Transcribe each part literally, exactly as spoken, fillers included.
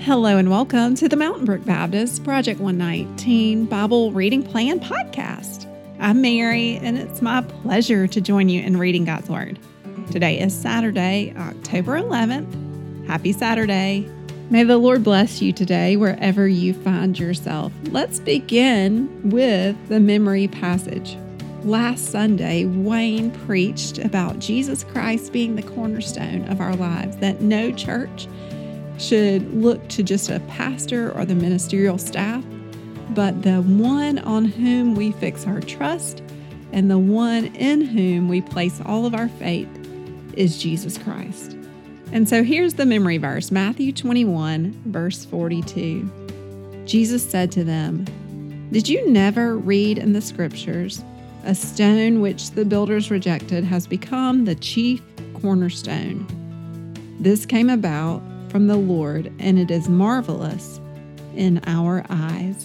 Hello and welcome to the Mountain Brook Baptist Project one nineteen Bible Reading Plan Podcast. I'm Mary, and it's my pleasure to join you in reading God's Word. Today is Saturday, October eleventh. Happy Saturday. May the Lord bless you today wherever you find yourself. Let's begin with the memory passage. Last Sunday, Wayne preached about Jesus Christ being the cornerstone of our lives, that no church should look to just a pastor or the ministerial staff, but the one on whom we fix our trust and the one in whom we place all of our faith is Jesus Christ. And so here's the memory verse, Matthew twenty-one, verse forty-two. Jesus said to them, "Did you never read in the scriptures, a stone which the builders rejected has become the chief cornerstone? This came about from the Lord, and it is marvelous in our eyes."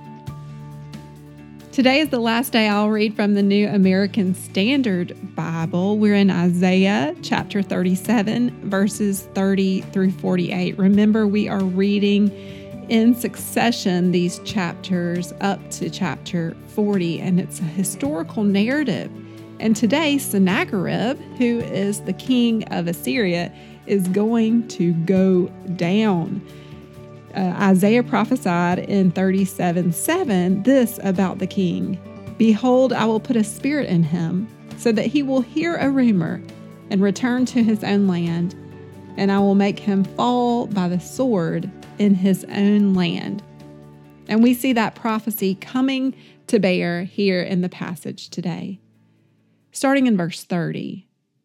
Today is the last day I'll read from the New American Standard Bible. We're in Isaiah chapter thirty-seven, verses thirty through forty-eight. Remember, we are reading in succession these chapters up to chapter forty, and it's a historical narrative. And today, Sennacherib, who is the king of Assyria, is going to go down. Uh, Isaiah prophesied in thirty-seven seven this about the king: "Behold, I will put a spirit in him, so that he will hear a rumor and return to his own land, and I will make him fall by the sword in his own land." And we see that prophecy coming to bear here in the passage today. Starting in verse thirty.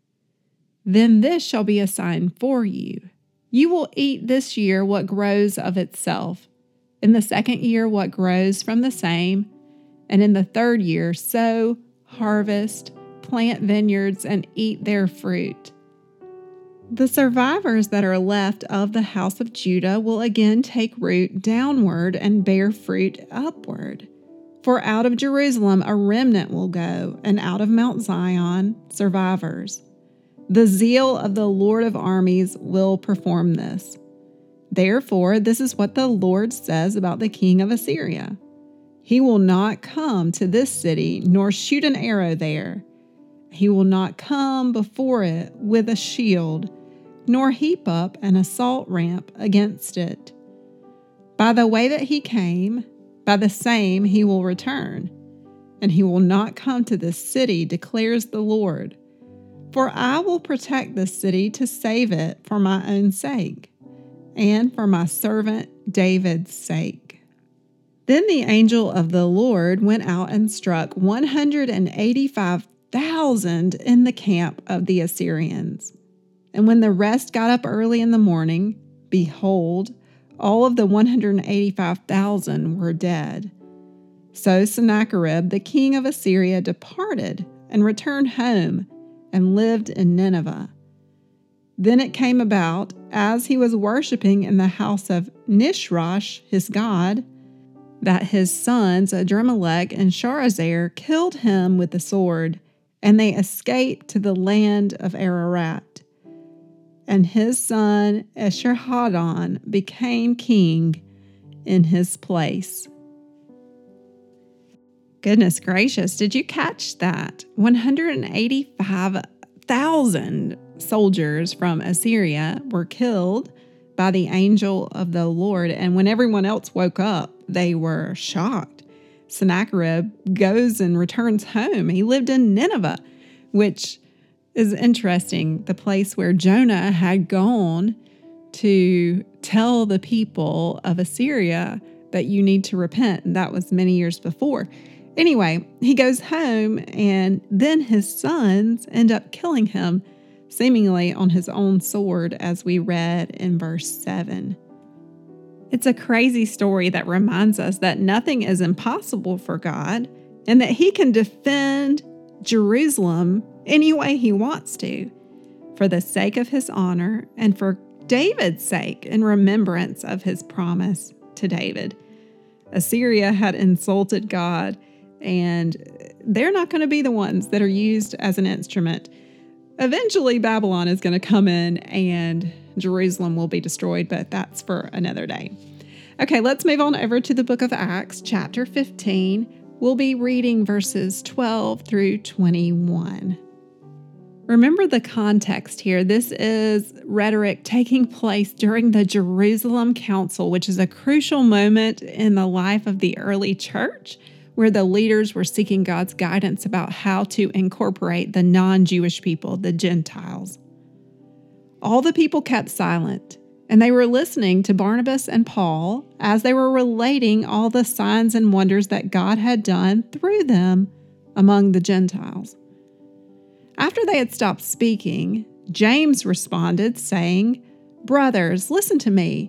"Then this shall be a sign for you. You will eat this year what grows of itself, in the second year what grows from the same, and in the third year sow, harvest, plant vineyards, and eat their fruit. The survivors that are left of the house of Judah will again take root downward and bear fruit upward. For out of Jerusalem a remnant will go, and out of Mount Zion survivors. The zeal of the Lord of armies will perform this. Therefore, this is what the Lord says about the king of Assyria: He will not come to this city, nor shoot an arrow there. He will not come before it with a shield, nor heap up an assault ramp against it. By the way that he came, by the same he will return, and he will not come to this city, declares the Lord. For I will protect this city to save it for my own sake, and for my servant David's sake." Then the angel of the Lord went out and struck one hundred eighty-five thousand in the camp of the Assyrians. And when the rest got up early in the morning, behold, all of the one hundred eighty-five thousand were dead. So Sennacherib, the king of Assyria, departed and returned home and lived in Nineveh. Then it came about, as he was worshiping in the house of Nishrosh, his god, that his sons Adrammelech and Sharezer killed him with the sword, and they escaped to the land of Ararat. And his son Esarhaddon became king in his place. Goodness gracious, did you catch that? one hundred eighty-five thousand soldiers from Assyria were killed by the angel of the Lord. And when everyone else woke up, they were shocked. Sennacherib goes and returns home. He lived in Nineveh, which is interesting, the place where Jonah had gone to tell the people of Assyria that you need to repent. And that was many years before. Anyway, he goes home, and then his sons end up killing him, seemingly on his own sword, as we read in verse seven. It's a crazy story that reminds us that nothing is impossible for God, and that he can defend Jerusalem any way he wants to, for the sake of his honor and for David's sake, in remembrance of his promise to David. Assyria had insulted God, and they're not going to be the ones that are used as an instrument. Eventually, Babylon is going to come in and Jerusalem will be destroyed, but that's for another day. Okay, let's move on over to the book of Acts, chapter fifteen. We'll be reading verses twelve through twenty-one. Remember the context here. This is rhetoric taking place during the Jerusalem Council, which is a crucial moment in the life of the early church, where the leaders were seeking God's guidance about how to incorporate the non-Jewish people, the Gentiles. All the people kept silent, and they were listening to Barnabas and Paul as they were relating all the signs and wonders that God had done through them among the Gentiles. After they had stopped speaking, James responded, saying, "Brothers, listen to me.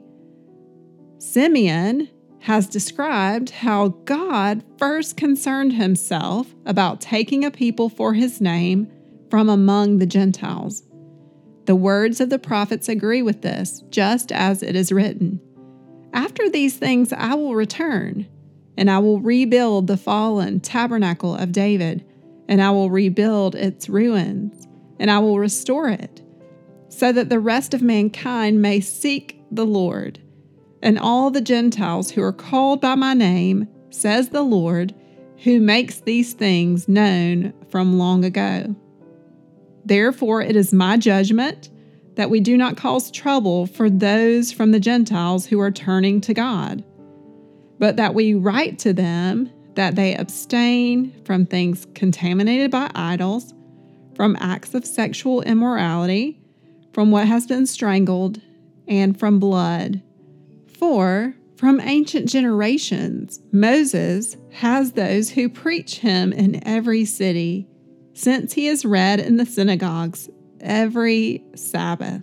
Simeon has described how God first concerned himself about taking a people for his name from among the Gentiles. The words of the prophets agree with this, just as it is written. After these things I will return, and I will rebuild the fallen tabernacle of David, and I will rebuild its ruins, and I will restore it, so that the rest of mankind may seek the Lord, and all the Gentiles who are called by my name, says the Lord, who makes these things known from long ago. Therefore it is my judgment that we do not cause trouble for those from the Gentiles who are turning to God, but that we write to them that they abstain from things contaminated by idols, from acts of sexual immorality, from what has been strangled, and from blood. For from ancient generations, Moses has those who preach him in every city, since he is read in the synagogues every Sabbath."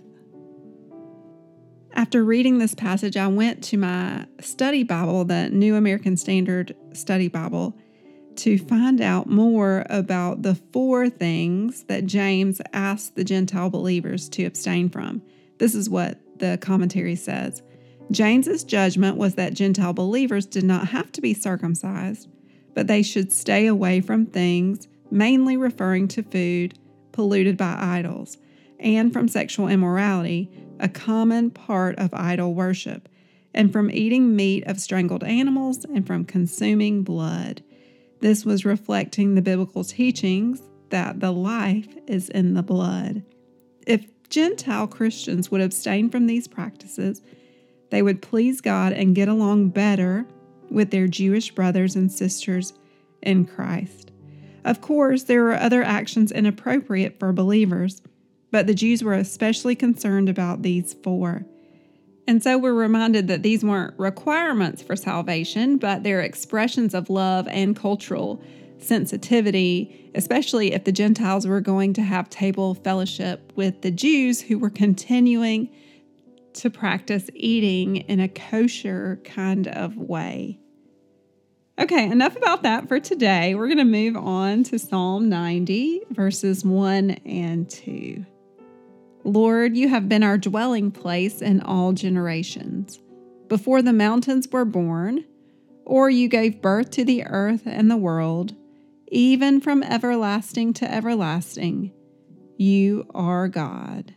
After reading this passage, I went to my study Bible, the New American Standard Study Bible, to find out more about the four things that James asked the Gentile believers to abstain from. This is what the commentary says. James's judgment was that Gentile believers did not have to be circumcised, but they should stay away from things, mainly referring to food polluted by idols, and from sexual immorality, a common part of idol worship, and from eating meat of strangled animals, and from consuming blood. This was reflecting the biblical teachings that the life is in the blood. If Gentile Christians would abstain from these practices, they would please God and get along better with their Jewish brothers and sisters in Christ. Of course, there were other actions inappropriate for believers, but the Jews were especially concerned about these four. And so we're reminded that these weren't requirements for salvation, but they're expressions of love and cultural sensitivity, especially if the Gentiles were going to have table fellowship with the Jews who were continuing to practice eating in a kosher kind of way. Okay, enough about that for today. We're going to move on to Psalm ninety, verses one and two. Lord, you have been our dwelling place in all generations. Before the mountains were born, or you gave birth to the earth and the world, even from everlasting to everlasting, you are God.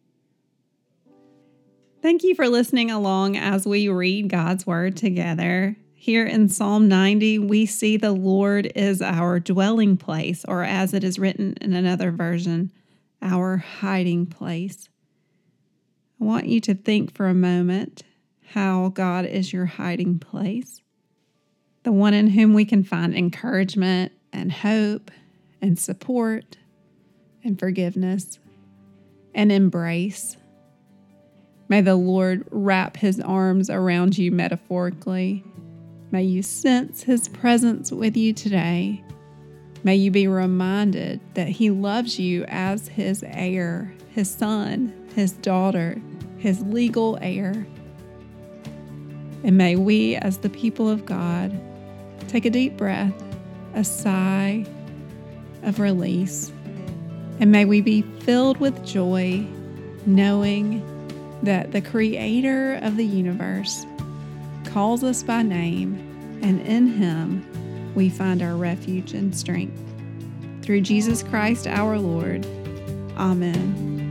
Thank you for listening along as we read God's Word together. Here in Psalm ninety, we see the Lord is our dwelling place, or as it is written in another version, our hiding place. I want you to think for a moment how God is your hiding place, the one in whom we can find encouragement and hope and support and forgiveness and embrace. May the Lord wrap his arms around you metaphorically. May you sense his presence with you today. May you be reminded that he loves you as his heir, his son, his daughter, his legal heir. And may we, as the people of God, take a deep breath, a sigh of release, and may we be filled with joy, knowing that the Creator of the universe calls us by name, and in him we find our refuge and strength. Through Jesus Christ our Lord. Amen.